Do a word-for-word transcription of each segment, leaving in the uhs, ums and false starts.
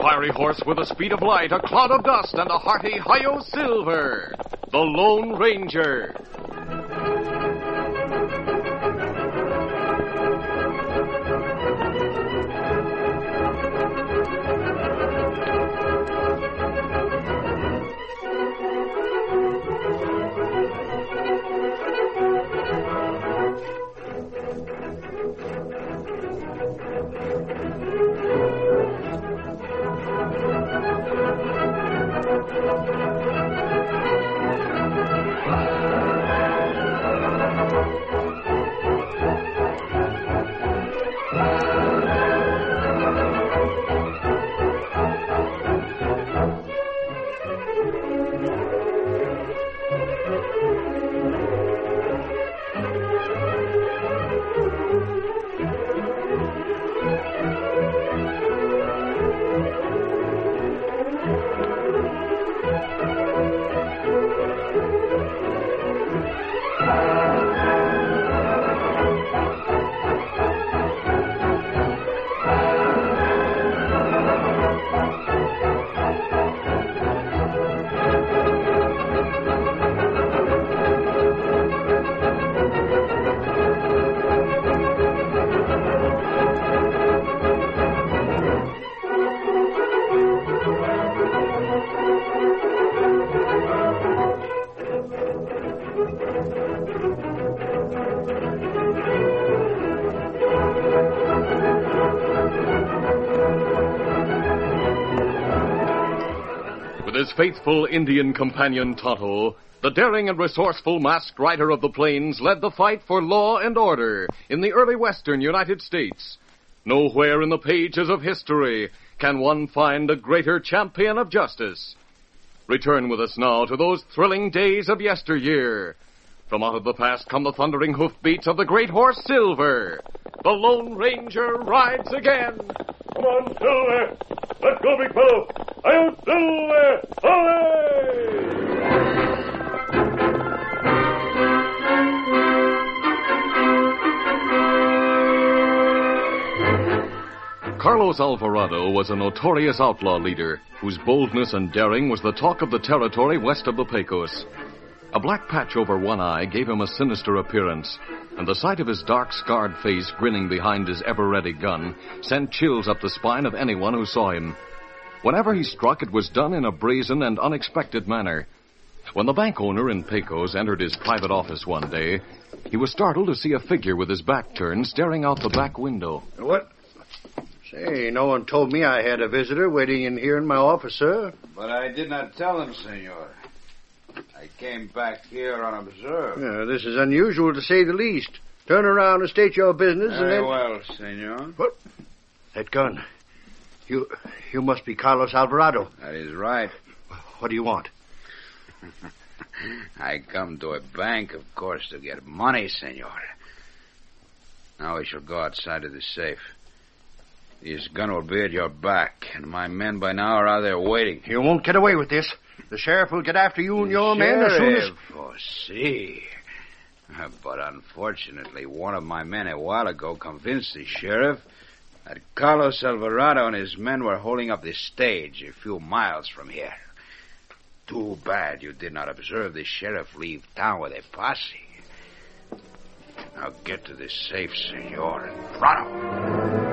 fiery horse with the speed of light, a cloud of dust, and a hearty Hi-Yo Silver, the Lone Ranger. His faithful Indian companion Tonto, the daring and resourceful masked rider of the plains, led the fight for law and order in the early western United States. Nowhere in the pages of history can one find a greater champion of justice. Return with us now to those thrilling days of yesteryear. From out of the past come the thundering hoofbeats of the great horse Silver. The Lone Ranger rides again. Come on, Silver. Let's go, big fellow. Hi-Yo Silver! Hooray! Carlos Alvarado was a notorious outlaw leader whose boldness and daring was the talk of the territory west of the Pecos. A black patch over one eye gave him a sinister appearance, and the sight of his dark, scarred face grinning behind his ever-ready gun sent chills up the spine of anyone who saw him. Whenever he struck, it was done in a brazen and unexpected manner. When the bank owner in Pecos entered his private office one day, he was startled to see a figure with his back turned staring out the back window. What? Say, no one told me I had a visitor waiting in here in my office, sir. But I did not tell them, senor. I came back here unobserved. Yeah, this is unusual, to say the least. Turn around and state your business, Very and then... well, senor. What? That gun. You you must be Carlos Alvarado. That is right. What do you want? I come to a bank, of course, to get money, senor. Now we shall go outside of the safe. This gun will be at your back, and my men by now are out there waiting. You won't get away with this. The sheriff will get after you and your men as soon as... Oh, see. But unfortunately, one of my men a while ago convinced the sheriff that Carlos Alvarado and his men were holding up the stage a few miles from here. Too bad you did not observe the sheriff leave town with a posse. Now get to the safe, senor, and pronto.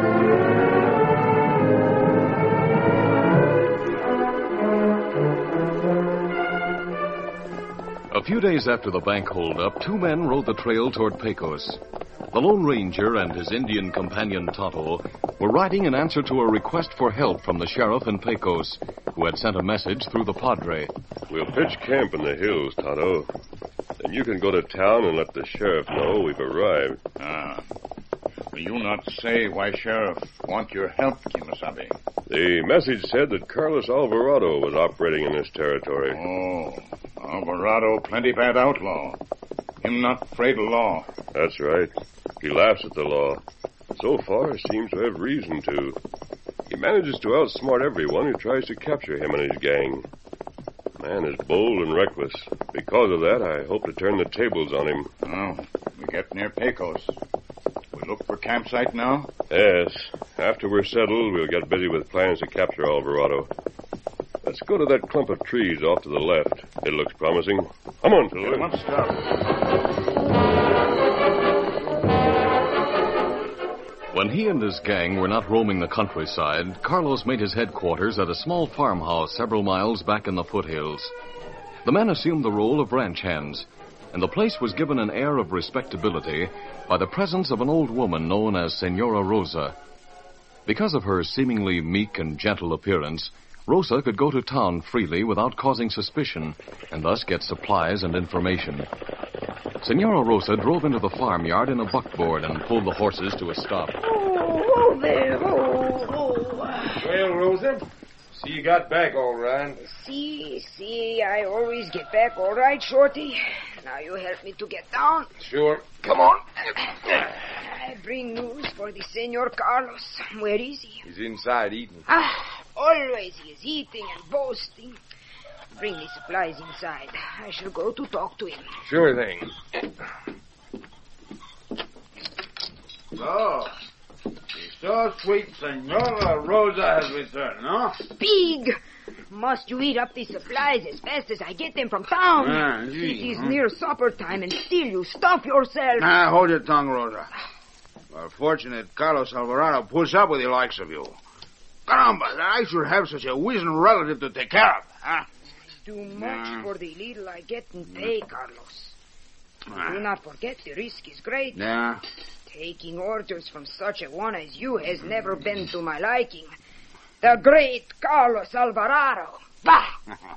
A few days after the bank holdup, two men rode the trail toward Pecos. The Lone Ranger and his Indian companion Tonto were riding in answer to a request for help from the sheriff in Pecos, who had sent a message through the Padre. We'll pitch camp in the hills, Tonto. Then you can go to town and let the sheriff know we've arrived. Ah. Will you not say why sheriff want your help, Kimasabi? The message said that Carlos Alvarado was operating in this territory. Oh, Alvarado, plenty bad outlaw. Him not afraid of law. That's right. He laughs at the law. So far, seems to have reason to. He manages to outsmart everyone who tries to capture him and his gang. Man is bold and reckless. Because of that, I hope to turn the tables on him. Oh, we get near Pecos. We look for campsite now? Yes. After we're settled, we'll get busy with plans to capture Alvarado. Let's go to that clump of trees off to the left. It looks promising. Come on, Silver. Let's stop. When he and his gang were not roaming the countryside, Carlos made his headquarters at a small farmhouse several miles back in the foothills. The men assumed the role of ranch hands, and the place was given an air of respectability by the presence of an old woman known as Senora Rosa. Because of her seemingly meek and gentle appearance, Rosa could go to town freely without causing suspicion, and thus get supplies and information. Senora Rosa drove into the farmyard in a buckboard and pulled the horses to a stop. Oh, oh there, oh, oh. Well, Rosa, see you got back all right. See, see, I always get back all right, Shorty. Now you help me to get down. Sure. Come on. I bring news for the Senor Carlos. Where is he? He's inside eating. Ah, always he is eating and boasting. Bring the supplies inside. I shall go to talk to him. Sure thing. So, the so sweet Senora Rosa has returned, no? Pig! Must you eat up the supplies as fast as I get them from town? Ah, it gee, is huh? near supper time, and still you stuff yourself. Ah, hold your tongue, Rosa. We're fortunate Carlos Alvarado puts up with the likes of you. Caramba, I should have such a wizened relative to take care of, huh? Too much Yeah. for the little I get in pay, Carlos. Ah. Do not forget the risk is great. Yeah? Taking orders from such a one as you has never been to my liking. The great Carlos Alvarado. Bah!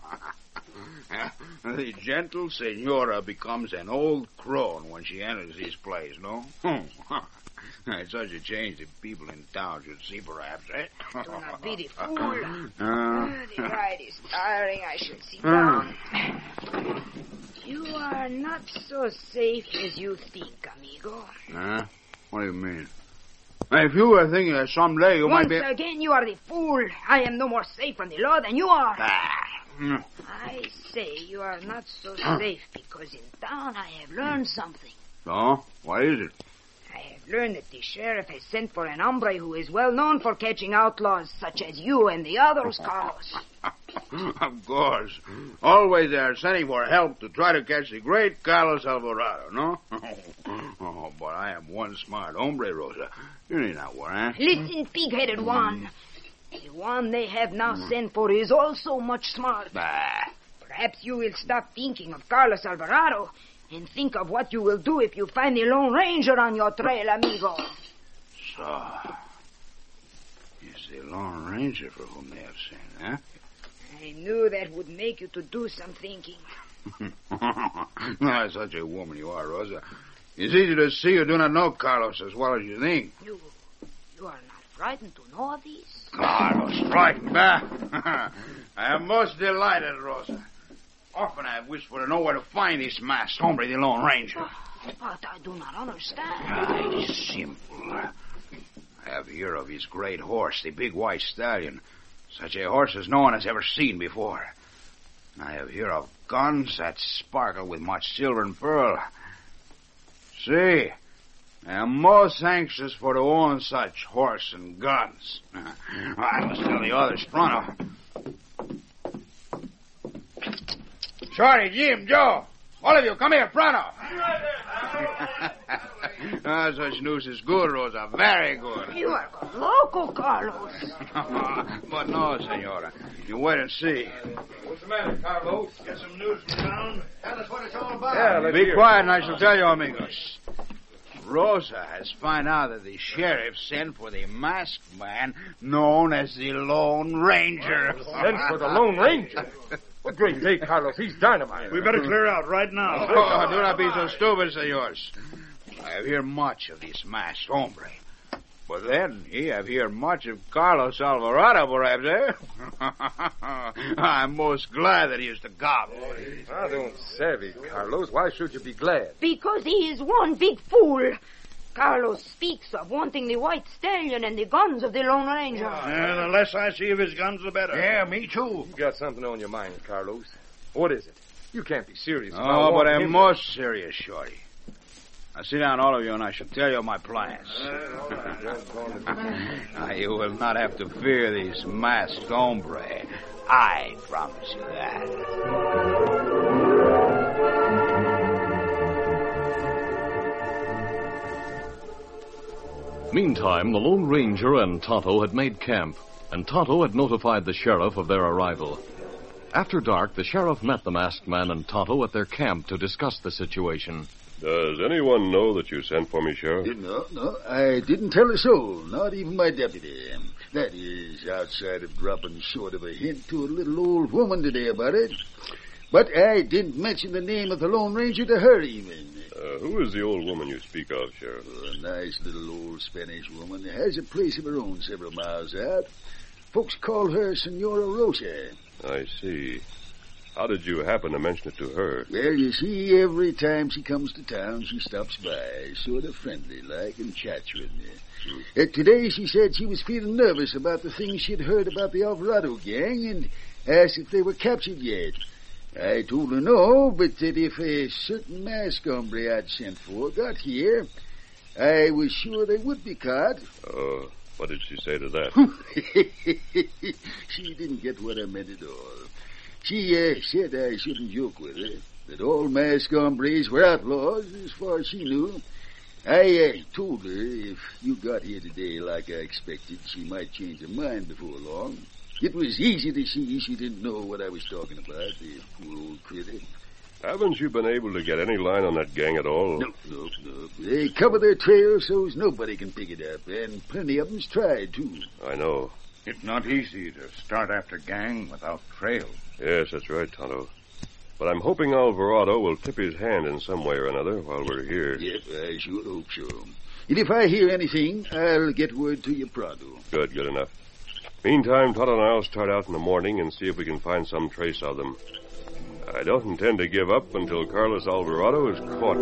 The gentle senora becomes an old crone when she enters this place, no? It's such a change that people in town should see, perhaps, eh? Do not be the fool. Uh, Ah, the ride is tiring. I should sit Uh. down. You are not so safe as you think, amigo. huh? What do you mean? If you were thinking that someday you Once might be... again, you are the fool. I am no more safe from the law than you are. Ah. Mm. I say you are not so safe because in town I have learned something. So, what is it? I have learned that the sheriff has sent for an hombre who is well known for catching outlaws such as you and the others, Carlos. Of course. Always they are sending for help to try to catch the great Carlos Alvarado, no? Oh, but I am one smart hombre, Rosa. You need not worry, eh? Listen, pig-headed one. The one they have now sent for is also much smart. Bah. Perhaps you will stop thinking of Carlos Alvarado and think of what you will do if you find the Lone Ranger on your trail, amigo. So, it's the Lone Ranger for whom they have sent, huh? I knew that would make you to do some thinking. No, such a woman you are, Rosa. It's easy to see you do not know Carlos as well as you think. You, you are not frightened to know of this? Carlos, frightened, bah? I am most delighted, Rosa. Often I have wished for to know where to find this masked hombre, the Lone Ranger. But I do not understand. Ah, it is simple. I have heard of his great horse, the big white stallion. Such a horse as no one has ever seen before. I have heard of guns that sparkle with much silver and pearl. See, I am most anxious for to own such horse and guns. I must tell the others pronto. Shorty, Jim, Joe, all of you, come here, pronto. Ah, such news is good, Rosa, very good. You are loco, Carlos. But no, senora. You wait and see. What's the matter, Carlos? Get some news from town. Tell us what it's all about. Yeah, let's Be hear it. quiet and I shall tell you, amigos. Rosa has found out that the sheriff sent for the masked man known as the Lone Ranger. Sent for the Lone Ranger? What great day, Carlos. He's dynamite. We better clear out right now. Oh, do not be so stupid, senors. I have heard much of this masked hombre. But then, ye have heard much of Carlos Alvarado, perhaps, eh? I'm most glad that he is the god. I don't savvy, Carlos. Why should you be glad? Because he is one big fool. Carlos speaks of wanting the white stallion and the guns of the Lone Ranger. And the less I see of his guns, the better. Yeah, me too. You got something on your mind, Carlos. What is it? You can't be serious. Oh, about but wanting I'm him- most serious, Shorty. Now sit down, all of you, and I shall tell you my plans. Now, you will not have to fear these masked hombre. I promise you that. Meantime, the Lone Ranger and Tonto had made camp, and Tonto had notified the sheriff of their arrival. After dark, the sheriff met the masked man and Tonto at their camp to discuss the situation. Does anyone know that you sent for me, Sheriff? No, no, I didn't tell a soul, not even my deputy. That is, outside of dropping short of a hint to a little old woman today about it. But I didn't mention the name of the Lone Ranger to her even. Uh, who is the old woman you speak of, Sheriff? Oh, a nice little old Spanish woman. Has a place of her own several miles out. Folks call her Senora Rosa. I see. How did you happen to mention it to her? Well, you see, every time she comes to town, she stops by, sort of friendly-like, and chats with me. Hmm. Uh, today, she said she was feeling nervous about the things she'd heard about the Alvarado gang and asked if they were captured yet. I told her no, but that if a certain masked hombre I'd sent for got here, I was sure they would be caught. Oh, uh, what did she say to that? She didn't get what I meant at all. She uh, said I shouldn't joke with her, that all masked hombres were outlaws as far as she knew. I uh, told her if you got here today like I expected, she might change her mind before long. It was easy to see she didn't know what I was talking about, the poor old critter. Haven't you been able to get any line on that gang at all? No, no, no. They cover their trail so's nobody can pick it up, and plenty of them's tried, too. I know. It's not easy to start after gang without trail. Yes, that's right, Tonto. But I'm hoping Alvarado will tip his hand in some way or another while we're here. Yep, I sure hope so. And if I hear anything, I'll get word to you pronto. Good, good enough. Meantime, Tonto and I'll start out in the morning and see if we can find some trace of them. I don't intend to give up until Carlos Alvarado is caught.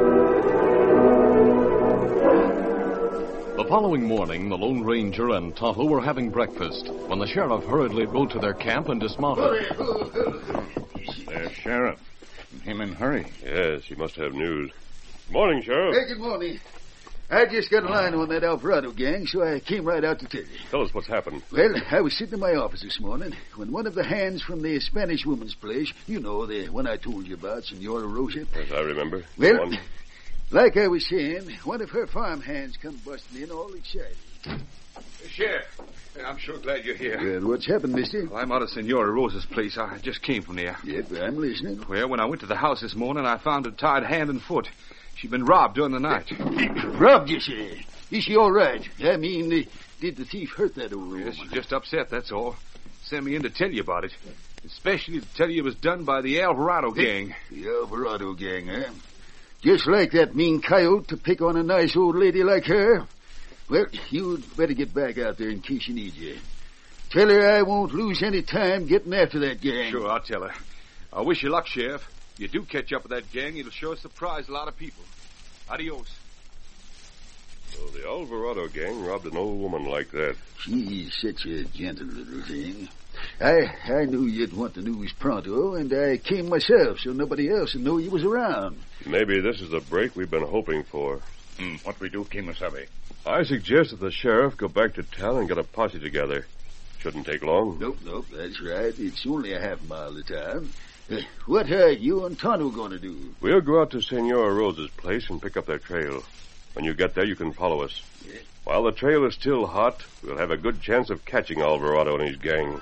The following morning, the Lone Ranger and Tonto were having breakfast when the sheriff hurriedly rode to their camp and dismounted. There's Sheriff. Him in hurry. Yes, he must have news. Morning, Sheriff. Hey, good morning. I just got a line on that Alvarado gang, so I came right out to tell you. Tell us what's happened. Well, I was sitting in my office this morning when one of the hands from the Spanish woman's place, you know, the one I told you about, Senora Rosa. Yes, I remember. Well, like I was saying, one of her farm hands come busting in all excited. Sheriff, I'm sure glad you're here. Well, what's happened, mister? Well, I'm out of Senora Rosa's place. I just came from there. Yep, I'm listening. Well, when I went to the house this morning, I found her tied hand and foot. She'd been robbed during the night. Robbed, you say? Is she all right? I mean, uh, did the thief hurt that old woman? Yes, she's just upset, that's all. Sent me in to tell you about it. Especially to tell you it was done by the Alvarado gang. The Alvarado gang, huh? Just like that mean coyote to pick on a nice old lady like her? Well, you'd better get back out there in case she needs you. Tell her I won't lose any time getting after that gang. Sure, I'll tell her. I wish you luck, Sheriff. If you do catch up with that gang, it'll sure surprise a lot of people. Adios. So the Alvarado gang robbed an old woman like that. She's such a gentle little thing. I I knew you'd want the news pronto, and I came myself so nobody else would know you was around. Maybe this is the break we've been hoping for. Hmm, what we do, Kimasabi? I suggest that the sheriff go back to town and get a posse together. Shouldn't take long. Nope, nope, that's right. It's only a half mile to town. Uh, what are you and Tonto going to do? We'll go out to Senora Rosa's place and pick up their trail. When you get there, you can follow us. Yeah. While the trail is still hot, we'll have a good chance of catching Alvarado and his gang.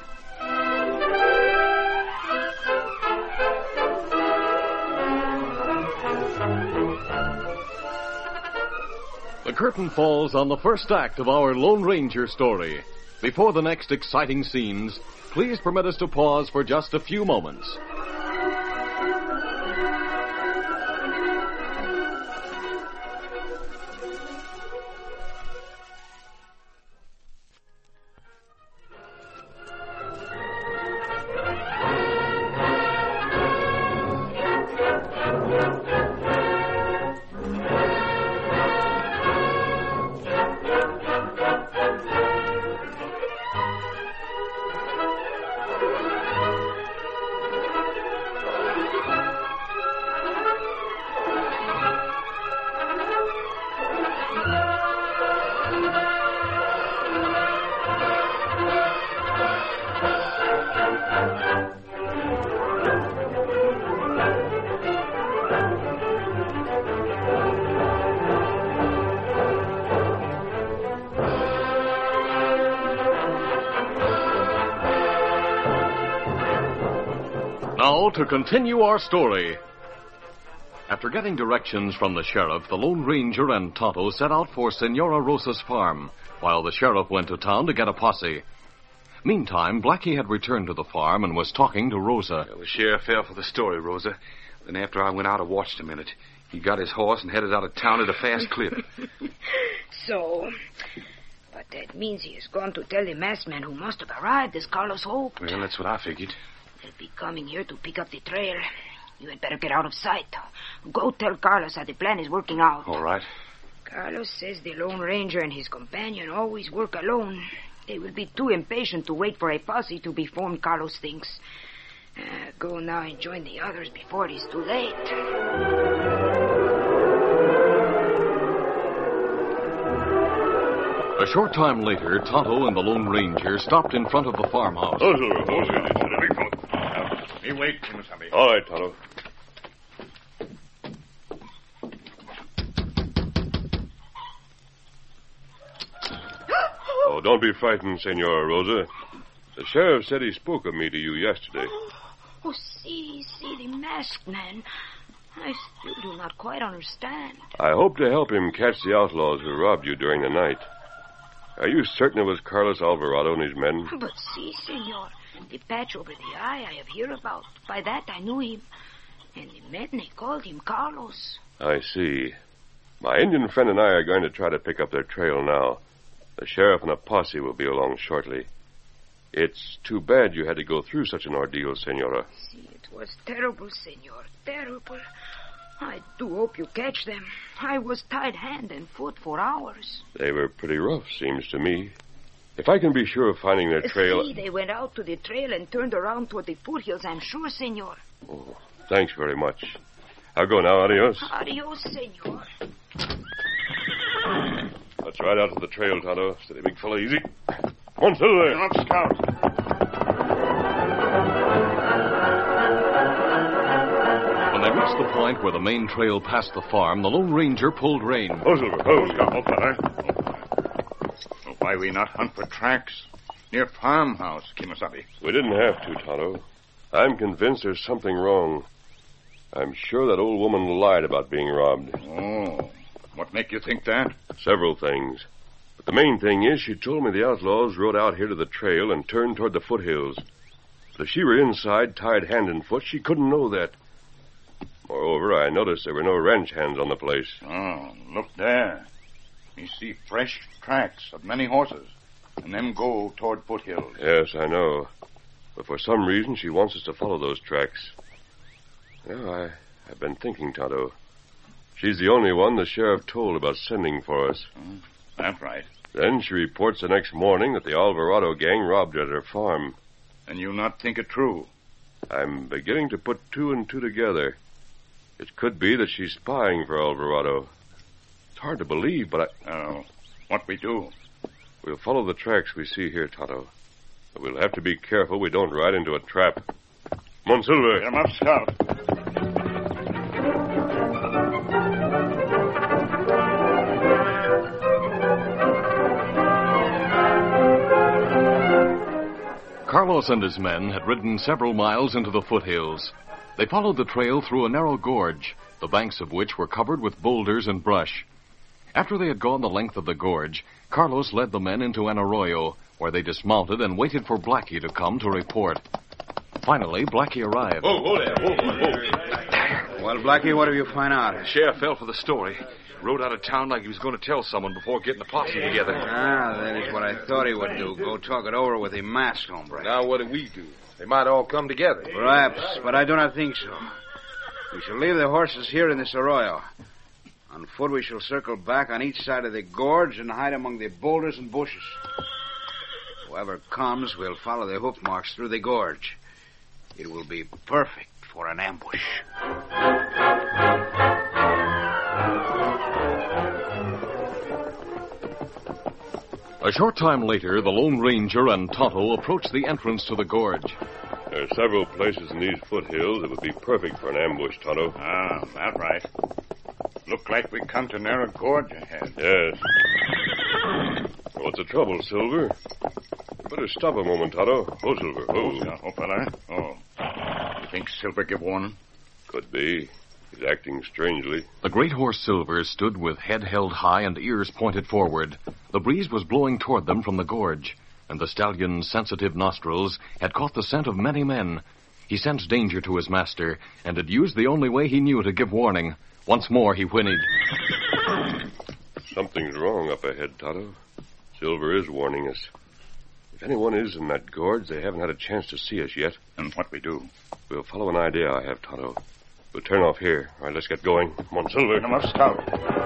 The curtain falls on the first act of our Lone Ranger story. Before the next exciting scenes, please permit us to pause for just a few moments. Now, to continue our story. After getting directions from the sheriff, the Lone Ranger and Tonto set out for Senora Rosa's farm, while the sheriff went to town to get a posse. Meantime, Blackie had returned to the farm and was talking to Rosa. Well, the sheriff fell for the story, Rosa. Then after I went out, I watched a minute. He got his horse and headed out of town at a fast clip. So, but that means he has gone to tell the masked man who must have arrived as Carlos hoped. Well, that's what I figured. They'll be coming here to pick up the trail. You had better get out of sight. Go tell Carlos how the plan is working out. All right. Carlos says the Lone Ranger and his companion always work alone. They will be too impatient to wait for a posse to be formed, Carlos thinks. Uh, go now and join the others before it is too late. A short time later, Tonto and the Lone Ranger stopped in front of the farmhouse. Oh, Silver. Oh, Silver. Big fellow. Me wait, Kimasabi. All right, Tonto. Oh, don't be frightened, Senora Rosa. The sheriff said he spoke of me to you yesterday. Oh, see, see, the masked man. I still do not quite understand. I hope to help him catch the outlaws who robbed you during the night. Are you certain it was Carlos Alvarado and his men? But see, senor, the patch over the eye I have heard about. By that I knew him. And the men, they called him Carlos. I see. My Indian friend and I are going to try to pick up their trail now. The sheriff and a posse will be along shortly. It's too bad you had to go through such an ordeal, Senora. See, it was terrible, senor, terrible. I do hope you catch them. I was tied hand and foot for hours. They were pretty rough, seems to me. If I can be sure of finding their trail... See, they went out to the trail and turned around toward the foothills, I'm sure, senor. Oh, thanks very much. I'll go now. Adios. Adios, senor. Let's ride out to the trail, Tonto. Steady, big fellow, easy. Come on, Silver. You're not scout. When they reached the point where the main trail passed the farm, the Lone Ranger pulled rein. Oh, Silver. Oh, Scout. Oh, fella. Oh, why we not hunt for tracks near farmhouse, Kimasabi? We didn't have to, Tonto. I'm convinced there's something wrong. I'm sure that old woman lied about being robbed. Oh, what make you think that? Several things. But the main thing is she told me the outlaws rode out here to the trail and turned toward the foothills. But if she were inside, tied hand and foot, she couldn't know that. Moreover, I noticed there were no ranch hands on the place. Oh, look there. You see fresh tracks of many horses, and them go toward foothills. Yes, I know. But for some reason, she wants us to follow those tracks. Well, I, I've been thinking, Tonto. She's the only one the sheriff told about sending for us. Mm, that's right. Then she reports the next morning that the Alvarado gang robbed her at her farm. And you not think it true? I'm beginning to put two and two together. It could be that she's spying for Alvarado. It's hard to believe, but I... Oh, what we do? We'll follow the tracks we see here, Tonto. But we'll have to be careful we don't ride into a trap. Come on, Silver. Get him up, Scout. Carlos and his men had ridden several miles into the foothills. They followed the trail through a narrow gorge, the banks of which were covered with boulders and brush. After they had gone the length of the gorge, Carlos led the men into an arroyo, where they dismounted and waited for Blackie to come to report. Finally, Blackie arrived. Oh, hold there. Whoa, whoa, whoa. Well, Blackie, what have you find out? The sheriff fell for the story. Rode out of town like he was going to tell someone before getting the posse together. Ah, that is what I thought he would do. Go talk it over with the masked hombre. Now, what do we do? They might all come together. Perhaps, but I do not think so. We shall leave the horses here in this arroyo. On foot, we shall circle back on each side of the gorge and hide among the boulders and bushes. Whoever comes will follow the hoof marks through the gorge. It will be perfect for an ambush. A short time later, the Lone Ranger and Tonto approached the entrance to the gorge. There are several places in these foothills that would be perfect for an ambush, Tonto. Ah, that's right. Look like we come to narrow gorge ahead. Yes. What's the trouble, Silver? You better stop a moment, Tonto. Oh, Silver. Oh, Oh, Scout. Oh, fella. Oh. Think Silver give warning? Could be. He's acting strangely. The great horse Silver stood with head held high and ears pointed forward. The breeze was blowing toward them from the gorge, and the stallion's sensitive nostrils had caught the scent of many men. He sensed danger to his master, and had used the only way he knew to give warning. Once more he whinnied. Something's wrong up ahead, Tonto. Silver is warning us. If anyone is in that gorge, they haven't had a chance to see us yet. And what we do? We'll follow an idea I have, Tonto. We'll turn off here. All right, let's get going. Come on, Silver. Come on, scout.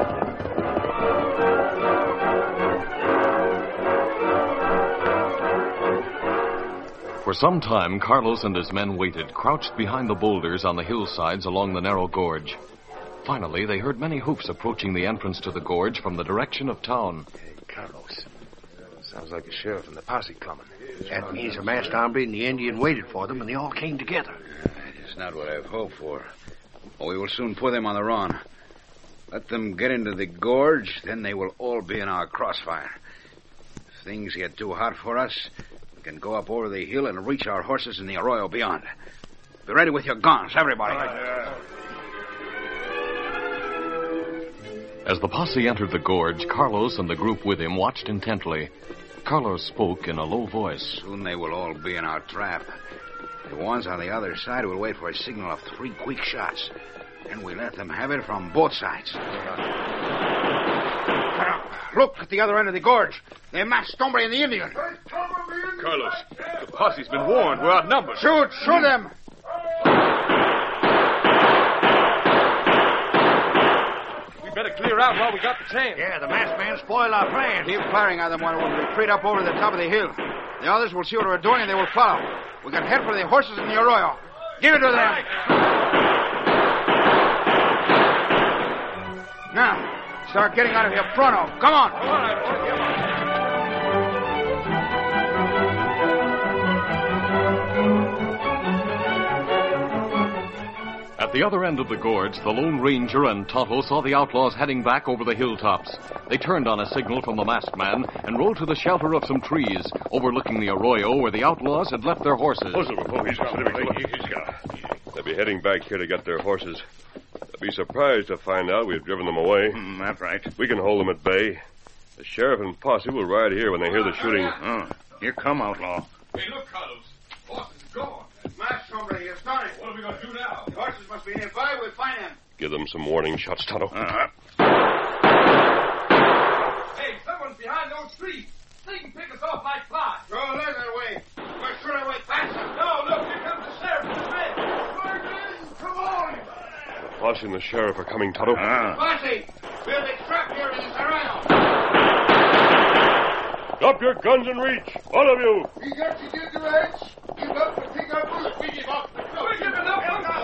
For some time, Carlos and his men waited, crouched behind the boulders on the hillsides along the narrow gorge. Finally, they heard many hoofs approaching the entrance to the gorge from the direction of town. Hey, Carlos. Sounds like the sheriff and the posse coming. That means uh, the masked hombre and the Indian waited for them, and they all came together. That is not what I've hoped for. Oh, we will soon put them on the run. Let them get into the gorge, then they will all be in our crossfire. If things get too hot for us, we can go up over the hill and reach our horses in the arroyo beyond. Be ready with your guns, everybody. As the posse entered the gorge, Carlos and the group with him watched intently. Carlos spoke in a low voice. Soon they will all be in our trap. The ones on the other side will wait for a signal of three quick shots. And we let them have it from both sides. Look at the other end of the gorge. They're masked hombre and the Indian. Carlos, the posse's been warned. We're outnumbered. Shoot! Shoot them! We better clear out while we got the chance. Yeah, the masked man spoiled our plans. Keep firing on them while we retreat up over the top of the hill. The others will see what we're doing and they will follow. We can head for the horses in the arroyo. Give it to them. Now, start getting out of here pronto. Come on. All right, all right. At the other end of the gorge, the Lone Ranger and Tonto saw the outlaws heading back over the hilltops. They turned on a signal from the masked man and rode to the shelter of some trees, overlooking the arroyo where the outlaws had left their horses. Oh, he's got He's got They'll be heading back here to get their horses. They'll be surprised to find out we've driven them away. Mm, that's right. We can hold them at bay. The sheriff and posse will ride here when they hear the shooting. Oh, here come, outlaw. Hey, look, Carlos. Horse is gone. Masked hombre, he has done it. What are we going to do now? The horses must be nearby. We'll find them. Give them some warning shots, Tonto. Uh-huh. Hey, someone's behind those trees. They can pick us off like flies. Go a little way. We're sure away faster. No, look, here comes the sheriff and his men. Bergen, come on. The posse and the sheriff are coming, Tonto. Ah. Posse, we'll be trapped here in this arroyo. Drop your guns and reach, all of you. We got to get the rights. Give up and take our boots. We give up. We're giving up.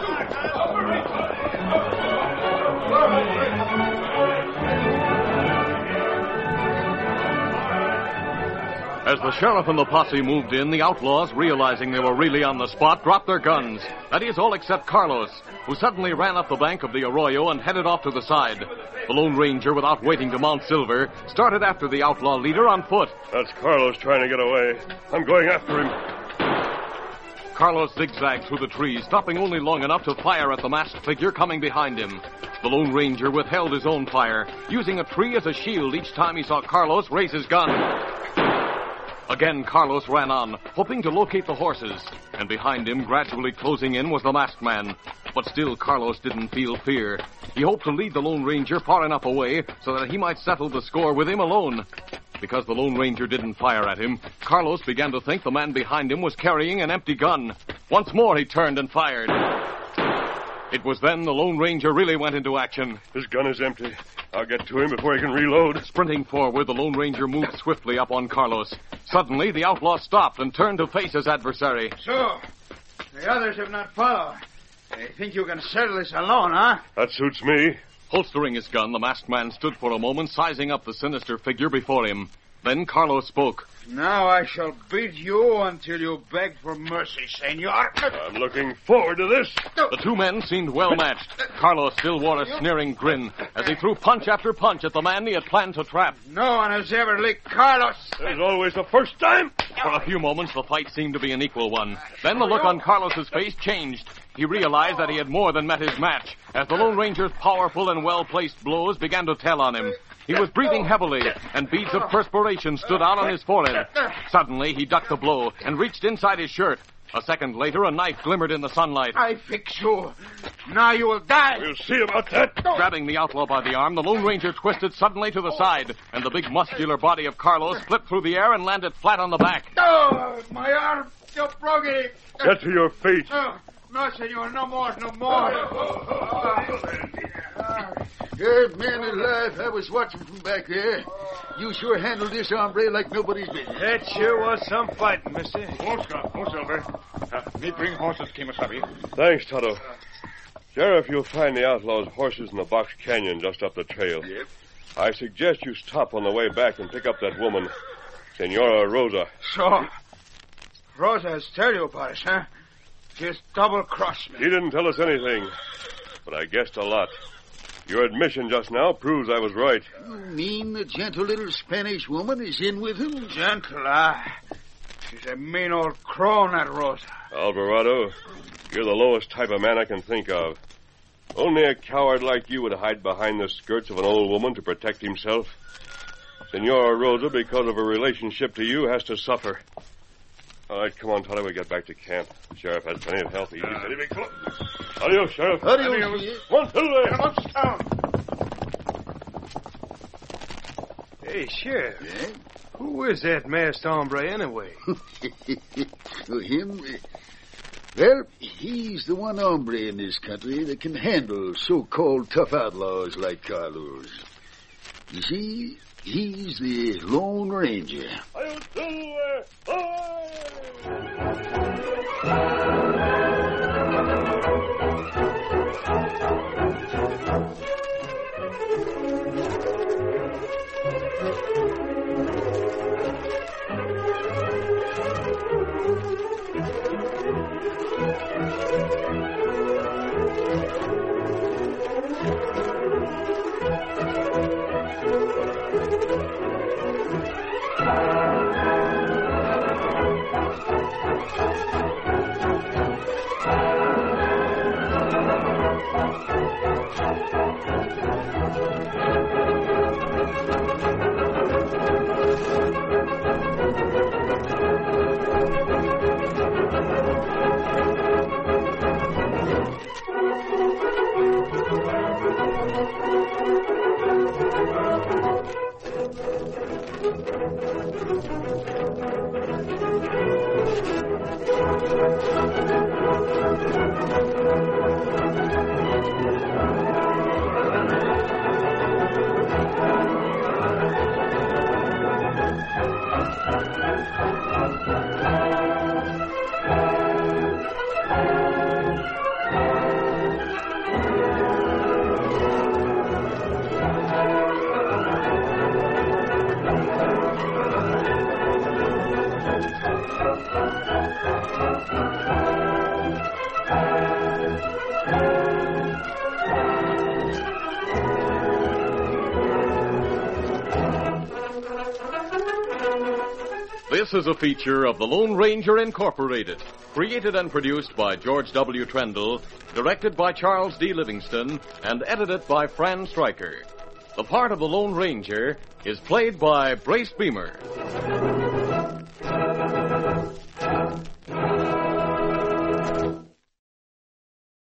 As the sheriff and the posse moved in, the outlaws, realizing they were really on the spot, dropped their guns. That is, all except Carlos, who suddenly ran up the bank of the arroyo and headed off to the side. The Lone Ranger, without waiting to mount Silver, started after the outlaw leader on foot. That's Carlos trying to get away. I'm going after him. Carlos zigzagged through the trees, stopping only long enough to fire at the masked figure coming behind him. The Lone Ranger withheld his own fire, using a tree as a shield each time he saw Carlos raise his gun. Again, Carlos ran on, hoping to locate the horses, and behind him, gradually closing in, was the masked man. But still, Carlos didn't feel fear. He hoped to lead the Lone Ranger far enough away so that he might settle the score with him alone. Because the Lone Ranger didn't fire at him, Carlos began to think the man behind him was carrying an empty gun. Once more, he turned and fired. It was then the Lone Ranger really went into action. His gun is empty. I'll get to him before he can reload. Sprinting forward, the Lone Ranger moved swiftly up on Carlos. Suddenly, the outlaw stopped and turned to face his adversary. So, the others have not followed. They think you can settle this alone, huh? That suits me. Holstering his gun, the masked man stood for a moment, sizing up the sinister figure before him. Then Carlos spoke. Now I shall beat you until you beg for mercy, senor. I'm looking forward to this. The two men seemed well matched. Carlos still wore a sneering grin as he threw punch after punch at the man he had planned to trap. No one has ever licked Carlos. There's always the first time. For a few moments, the fight seemed to be an equal one. Then the look on Carlos's face changed. he realized that he had more than met his match as the Lone Ranger's powerful and well-placed blows began to tell on him. He was breathing heavily, and beads of perspiration stood out on his forehead. Suddenly, he ducked the blow and reached inside his shirt. A second later, a knife glimmered in the sunlight. I fix you. Now you will die. We'll see about that. Grabbing the outlaw by the arm, the Lone Ranger twisted suddenly to the side, and the big muscular body of Carlos flipped through the air and landed flat on the back. Oh, my arm. You broke it. Get to your feet. Oh, no, senor. No more. No more. Good man alive. I was watching from back there. You sure handled this hombre like nobody's business. That sure was some fighting, mister. Oh, Scott. Oh, Silver. Uh, me bring horses, Kemosabe. Thanks, Tonto. Sheriff, you'll find the outlaw's horses in the Box Canyon just up the trail. Yep. I suggest you stop on the way back and pick up that woman, Senora Rosa. So, Rosa has tell you about us, huh? Just double-crossed me. He didn't tell us anything, but I guessed a lot. Your admission just now proves I was right. You mean the gentle little Spanish woman is in with him? Gentle, ah. She's a mean old crone, that Rosa. Alvarado, you're the lowest type of man I can think of. Only a coward like you would hide behind the skirts of an old woman to protect himself. Senora Rosa, because of her relationship to you, has to suffer. All right, come on, Tonto, we get back to camp. The sheriff has plenty of help. Easy, steady, big fellow. Adios, Sheriff. Adios. Adios. One, two, Come uptown. Hey, Sheriff. Yeah? Who is that masked hombre anyway? Well, him? uh, Well, he's the one hombre in this country that can handle so-called tough outlaws like Carlos. You see, he's the Lone Ranger. Adios, two, uh, This is a feature of the Lone Ranger Incorporated, created and produced by George W. Trendle, directed by Charles D. Livingston, and edited by Fran Stryker. The part of the Lone Ranger is played by Brace Beamer.